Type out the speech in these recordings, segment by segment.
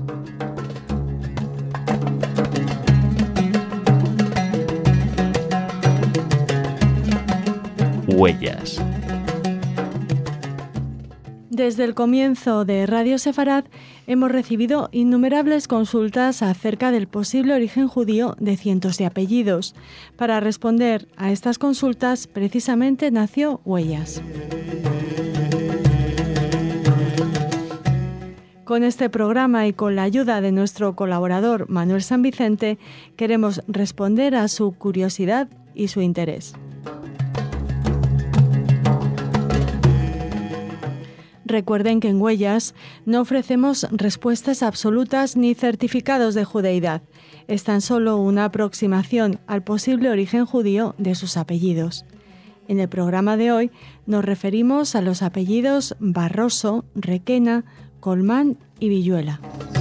Huellas. Desde el comienzo de Radio Sefarad hemos recibido innumerables consultas acerca del posible origen judío de cientos de apellidos. Para responder a estas consultas, precisamente nació Huellas. Con este programa y con la ayuda de nuestro colaborador Manuel San Vicente, queremos responder a su curiosidad y su interés. Recuerden que en Huellas no ofrecemos respuestas absolutas ni certificados de judeidad. Es tan solo una aproximación al posible origen judío de sus apellidos. En el programa de hoy nos referimos a los apellidos Barroso, Requena, Colmán y Villuela.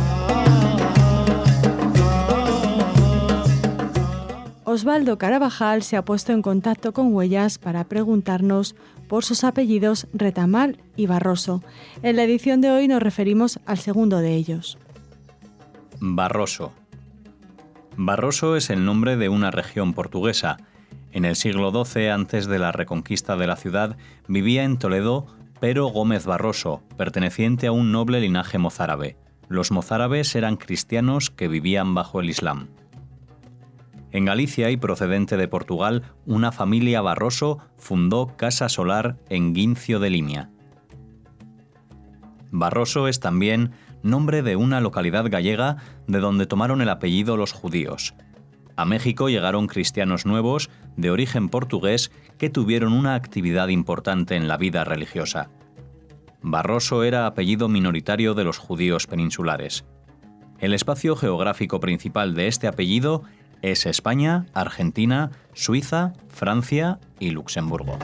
Osvaldo Carabajal se ha puesto en contacto con Huellas para preguntarnos por sus apellidos Retamal y Barroso. En la edición de hoy nos referimos al segundo de ellos. Barroso. Barroso es el nombre de una región portuguesa. En el siglo XII, antes de la reconquista de la ciudad, vivía en Toledo Pero Gómez Barroso, perteneciente a un noble linaje mozárabe. Los mozárabes eran cristianos que vivían bajo el Islam. En Galicia y procedente de Portugal, una familia Barroso fundó Casa Solar en Guincio de Limia. Barroso es también nombre de una localidad gallega de donde tomaron el apellido los judíos. A México llegaron cristianos nuevos de origen portugués que tuvieron una actividad importante en la vida religiosa. Barroso era apellido minoritario de los judíos peninsulares. El espacio geográfico principal de este apellido es España, Argentina, Suiza, Francia y Luxemburgo.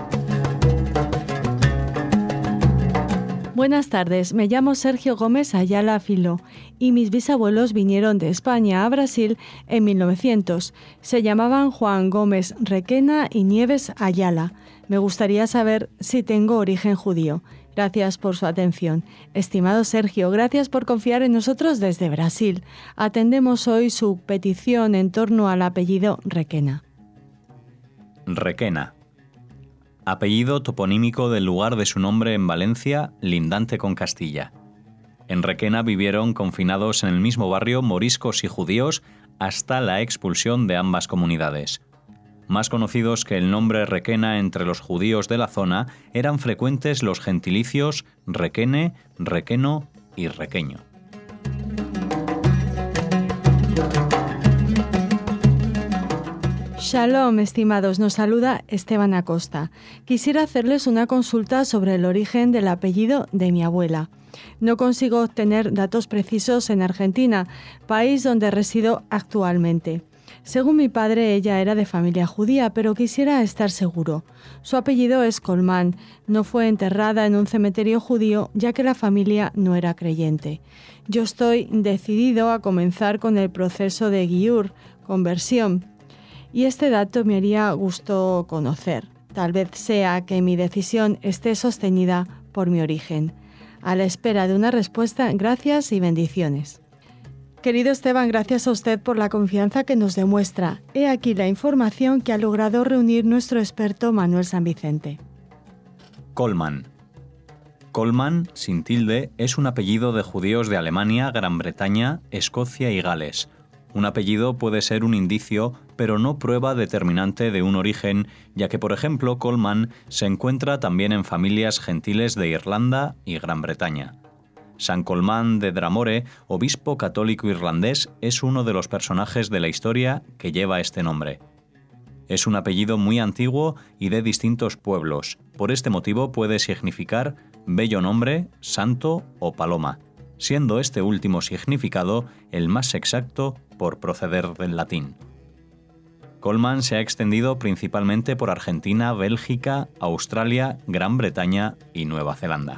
Buenas tardes, me llamo Sergio Gómez Ayala Filó y mis bisabuelos vinieron de España a Brasil en 1900. Se llamaban Juan Gómez Requena y Nieves Ayala. Me gustaría saber si tengo origen judío. Gracias por su atención. Estimado Sergio, gracias por confiar en nosotros desde Brasil. Atendemos hoy su petición en torno al apellido Requena. Requena. Apellido toponímico del lugar de su nombre en Valencia, lindante con Castilla. En Requena vivieron confinados en el mismo barrio moriscos y judíos hasta la expulsión de ambas comunidades. Más conocidos que el nombre Requena entre los judíos de la zona, eran frecuentes los gentilicios Requene, Requeno y Requeño. Shalom, estimados, nos saluda Esteban Acosta. Quisiera hacerles una consulta sobre el origen del apellido de mi abuela. No consigo obtener datos precisos en Argentina, país donde resido actualmente. Según mi padre, ella era de familia judía, pero quisiera estar seguro. Su apellido es Colmán. No fue enterrada en un cementerio judío, ya que la familia no era creyente. Yo estoy decidido a comenzar con el proceso de Giur, conversión, y este dato me haría gusto conocer. Tal vez sea que mi decisión esté sostenida por mi origen. A la espera de una respuesta, gracias y bendiciones. Querido Esteban, gracias a usted por la confianza que nos demuestra. He aquí la información que ha logrado reunir nuestro experto Manuel San Vicente. Colmán. Colmán, sin tilde, es un apellido de judíos de Alemania, Gran Bretaña, Escocia y Gales. Un apellido puede ser un indicio, pero no prueba determinante de un origen, ya que, por ejemplo, Colmán se encuentra también en familias gentiles de Irlanda y Gran Bretaña. San Colmán de Dramore, obispo católico irlandés, es uno de los personajes de la historia que lleva este nombre. Es un apellido muy antiguo y de distintos pueblos. Por este motivo puede significar bello nombre, santo o paloma, siendo este último significado el más exacto por proceder del latín. Colmán se ha extendido principalmente por Argentina, Bélgica, Australia, Gran Bretaña y Nueva Zelanda.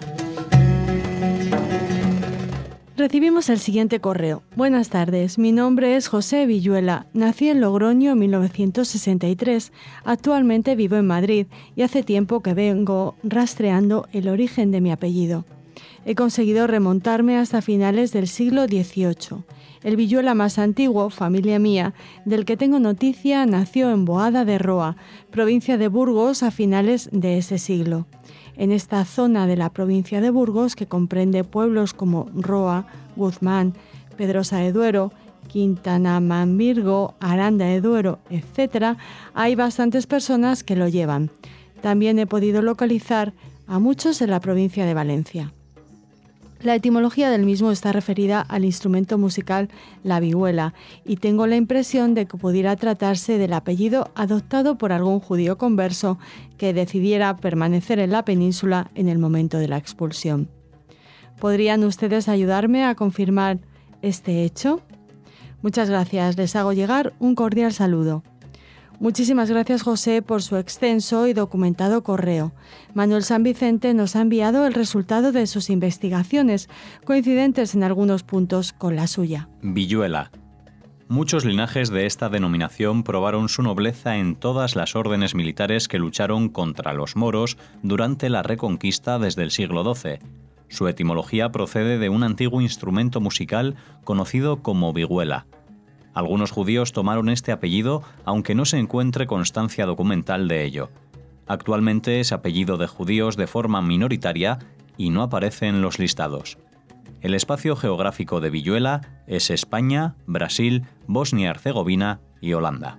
Recibimos el siguiente correo. Buenas tardes, mi nombre es José Villuela. Nací en Logroño en 1963. Actualmente vivo en Madrid y hace tiempo que vengo rastreando el origen de mi apellido. He conseguido remontarme hasta finales del siglo XVIII. El Villuela más antiguo, familia mía, del que tengo noticia, nació en Boada de Roa, provincia de Burgos, a finales de ese siglo. En esta zona de la provincia de Burgos, que comprende pueblos como Roa, Guzmán, Pedrosa de Duero, Quintana Manvirgo, Aranda de Duero, etc., hay bastantes personas que lo llevan. También he podido localizar a muchos en la provincia de Valencia. La etimología del mismo está referida al instrumento musical la vihuela y tengo la impresión de que pudiera tratarse del apellido adoptado por algún judío converso que decidiera permanecer en la península en el momento de la expulsión. ¿Podrían ustedes ayudarme a confirmar este hecho? Muchas gracias, les hago llegar un cordial saludo. Muchísimas gracias, José, por su extenso y documentado correo. Manuel San Vicente nos ha enviado el resultado de sus investigaciones, coincidentes en algunos puntos con la suya. Villuela. Muchos linajes de esta denominación probaron su nobleza en todas las órdenes militares que lucharon contra los moros durante la Reconquista desde el siglo XII. Su etimología procede de un antiguo instrumento musical conocido como vihuela. Algunos judíos tomaron este apellido, aunque no se encuentre constancia documental de ello. Actualmente es apellido de judíos de forma minoritaria y no aparece en los listados. El espacio geográfico de Villuela es España, Brasil, Bosnia-Herzegovina y Holanda.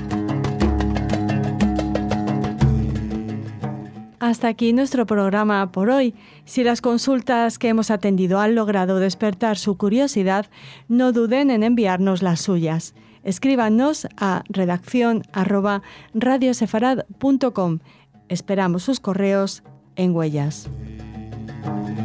Hasta aquí nuestro programa por hoy. Si las consultas que hemos atendido han logrado despertar su curiosidad, no duden en enviarnos las suyas. Escríbanos a redaccion@radiosefarad.com. Esperamos sus correos en Huellas.